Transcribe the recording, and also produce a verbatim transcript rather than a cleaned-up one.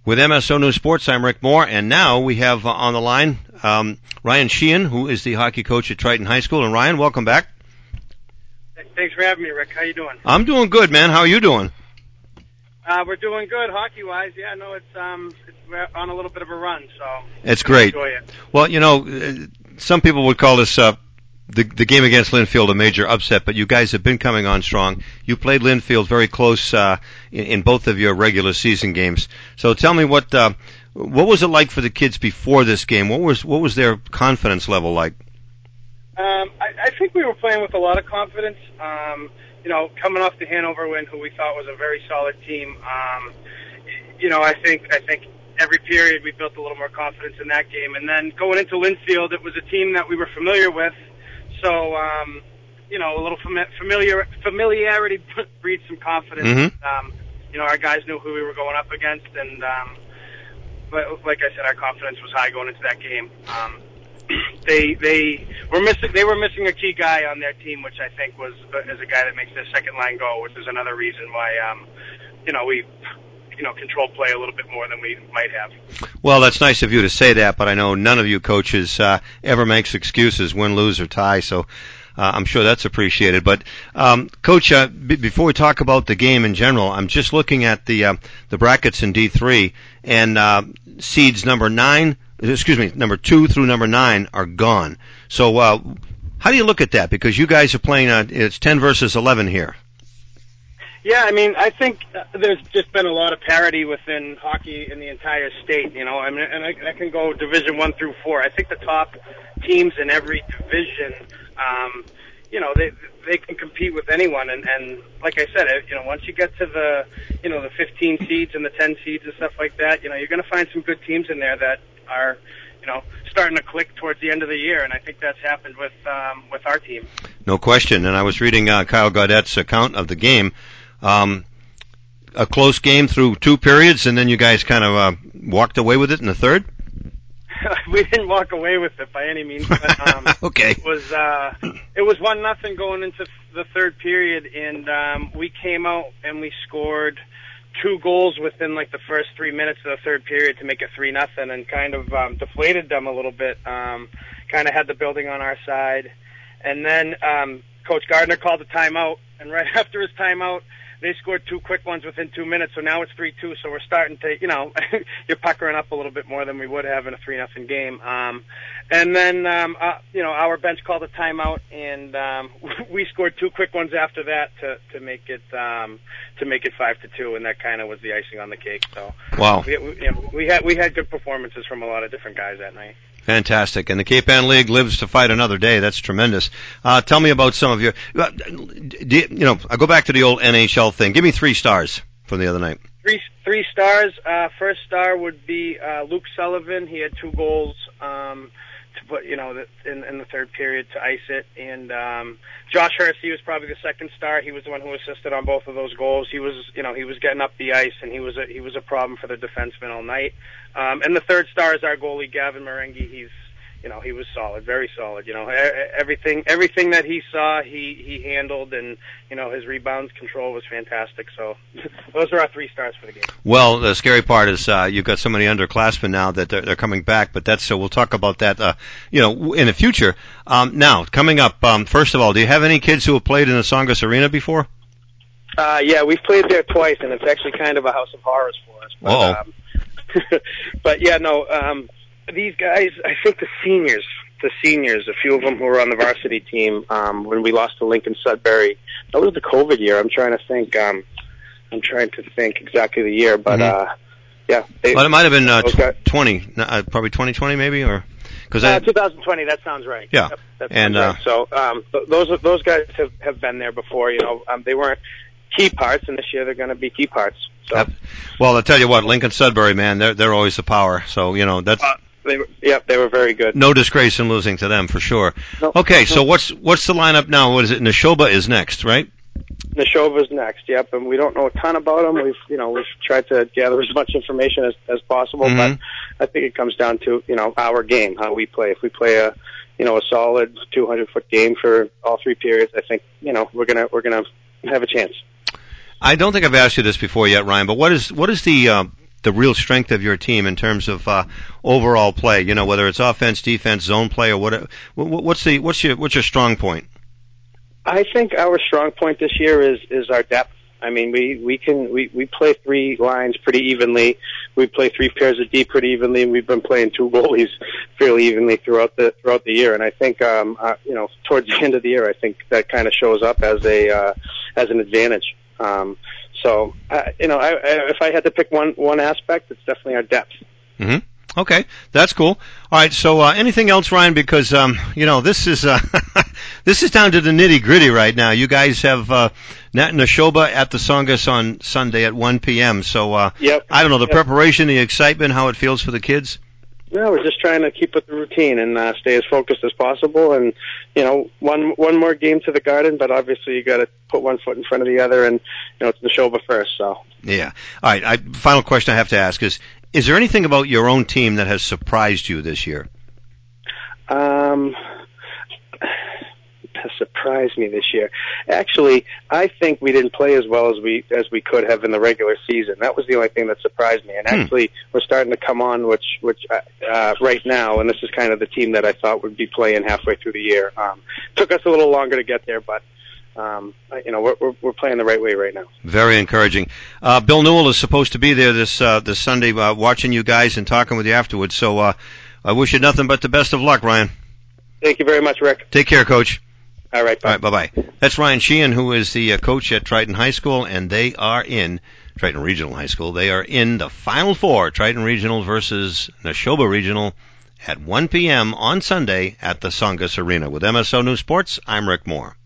With M S O News Sports, I'm Rick Moore, and now we have uh, on the line um, Ryan Sheehan, who is the hockey coach at Triton High School. And Ryan, welcome back. Thanks for having me, Rick. How you doing? I'm doing good, man. How are you doing? Uh, we're doing good hockey-wise. Yeah, no, it's um, it's, we're on a little bit of a run, so it's great. Enjoy it. Well, you know, some people would call this uh, the the game against Linfield a major upset, but you guys have been coming on strong. You played Linfield very close uh, in, in both of your regular season games. So tell me what uh, what was it like for the kids before this game? What was what was their confidence level like? Um, I, I think we were playing with a lot of confidence. Um, you know, coming off the Hanover win, who we thought was a very solid team. Um, you know, I think I think every period we built a little more confidence in that game, and then going into Linfield, it was a team that we were familiar with. So, um, you know, a little fami- familiar familiarity breeds some confidence. Mm-hmm. Um, you know, our guys knew who we were going up against, and um, but like I said, our confidence was high going into that game. Um, they they were missing they were missing a key guy on their team, which I think was is a guy that makes their second line go, which is another reason why um, you know we. you know, control play a little bit more than we might have. Well, that's nice of you to say that, but I know none of you coaches uh, ever makes excuses, win, lose, or tie, so uh, I'm sure that's appreciated. But, um, Coach, uh, b- before we talk about the game in general, I'm just looking at the uh, the brackets in D three, and uh, seeds number nine, excuse me, number two through number nine are gone. So uh, how do you look at that? Because you guys are playing, uh, it's ten versus eleven here. Yeah, I mean, I think uh, there's just been a lot of parity within hockey in the entire state, you know, I mean, and I, I can go Division One through Four. I think the top teams in every division, um, you know, they they can compete with anyone, and, and like I said, you know, once you get to the, you know, the fifteen seeds and the ten seeds and stuff like that, you know, you're going to find some good teams in there that are, you know, starting to click towards the end of the year, and I think that's happened with um, with our team. No question, and I was reading uh, Kyle Gaudette's account of the game. Um, a close game through two periods, and then you guys kind of uh, walked away with it in the third? We didn't walk away with it by any means, but um, okay. it was uh, it was one nothing going into the third period, and um, we came out and we scored two goals within like the first three minutes of the third period to make it three nothing, and kind of um, deflated them a little bit. Um, kind of had the building on our side, and then um, Coach Gardner called a timeout, and right after his timeout, they scored two quick ones within two minutes, so now it's three two, so we're starting to, you know, you're puckering up a little bit more than we would have in a three nothing game. Um, and then, um, uh, you know, our bench called a timeout, and um, we scored two quick ones after that to, to make it um, to make it five to two, and that kind of was the icing on the cake. So, wow, we, we, you know, we had we had good performances from a lot of different guys that night. Fantastic. And the Cape Ann League lives to fight another day. That's tremendous. Uh, tell me about some of your, uh, do you, you know, I go back to the old N H L thing. Give me three stars from the other night. Three, three stars. Uh, first star would be, uh, Luke Sullivan. He had two goals, um, to put, you know, in, in the third period to ice it. And, um, Josh Hurst, he was probably the second star. He was the one who assisted on both of those goals. He was, you know, he was getting up the ice, and he was a, he was a problem for the defensemen all night. Um, and the third star is our goalie, Gavin Marenghi. He's, you know, he was solid, very solid. You know, everything, everything that he saw, he, he handled, and, you know, his rebounds control was fantastic. So those are our three stars for the game. Well, the scary part is, uh, you've got so many underclassmen now that they're, they're coming back, but that's, so we'll talk about that, uh, you know, in the future. Um, now, coming up, um, first of all, do you have any kids who have played in the Tsongas Arena before? Uh, yeah, we've played there twice, and it's actually kind of a house of horrors for us. But, Uh-oh. um, but yeah, no, um, these guys, I think the seniors, the seniors, a few of them who were on the varsity team, um, when we lost to Lincoln Sudbury, that was the COVID year. I'm trying to think, um, I'm trying to think exactly the year, but, mm-hmm. uh, yeah. They, well, it might have been, uh, guys, twenty, uh, probably twenty twenty maybe, or? Cause uh, I, twenty twenty, that sounds right. Yeah. Yep, that and, sounds uh, right. So, um, th- those, those guys have, have been there before, you know, um, they weren't key parts, and this year they're going to be key parts. So. Yep. Well, I'll tell you what, Lincoln Sudbury, man, they're they're always the power. So you know that's. Uh, they were, yep, they were very good. No disgrace in losing to them for sure. Nope. Okay, so what's what's the lineup now? What is it? Neshoba is next, right? Neshoba's next. Yep, and we don't know a ton about them. We've you know we've tried to gather as much information as as possible, mm-hmm. but I think it comes down to you know our game, how we play. If we play a you know a solid two hundred foot game for all three periods, I think you know we're gonna we're gonna have a chance. I don't think I've asked you this before yet, Ryan, but what is what is the uh, the real strength of your team in terms of uh, overall play? You know, whether it's offense, defense, zone play, or what? What's the what's your what's your strong point? I think our strong point this year is is our depth. I mean, we we can we we play three lines pretty evenly. We play three pairs of D pretty evenly, and we've been playing two goalies fairly evenly throughout the throughout the year. And I think, um, uh, you know, towards the end of the year, I think that kind of shows up as a uh, as an advantage. Um, so, uh, you know, I, I, if I had to pick one one aspect, it's definitely our depth. Mm-hmm. Okay, that's cool. All right, so uh, anything else, Ryan? Because um, you know, this is uh, this is down to the nitty gritty right now. You guys have uh, Nat Nashoba at the Songus on Sunday at one p.m. So uh, yep. I don't know the yep. preparation, the excitement, how it feels for the kids. No, we're just trying to keep with the routine and uh, stay as focused as possible. And you know, one one more game to the Garden, but obviously you got to put one foot in front of the other, and you know, it's Nashoba first. So yeah. All right. I, final question I have to ask is: Is there anything about your own team that has surprised you this year? Um, has surprised me this year. Actually, I think we didn't play as well as we as we could have in the regular season. That was the only thing that surprised me. And hmm. actually, we're starting to come on, which which uh, right now, and this is kind of the team that I thought would be playing halfway through the year. Um, took us a little longer to get there, but. Um, you know, we're, we're we're playing the right way right now. Very encouraging. Uh, Bill Newell is supposed to be there this uh, this Sunday, uh, watching you guys and talking with you afterwards. So uh, I wish you nothing but the best of luck, Ryan. Thank you very much, Rick. Take care, Coach. All right, bye. All right, bye bye. That's Ryan Sheehan, who is the uh, coach at Triton High School, and they are in Triton Regional High School. They are in the Final Four, Triton Regional versus Nashoba Regional, at one p.m. on Sunday at the Songus Arena. With M S O News Sports, I'm Rick Moore.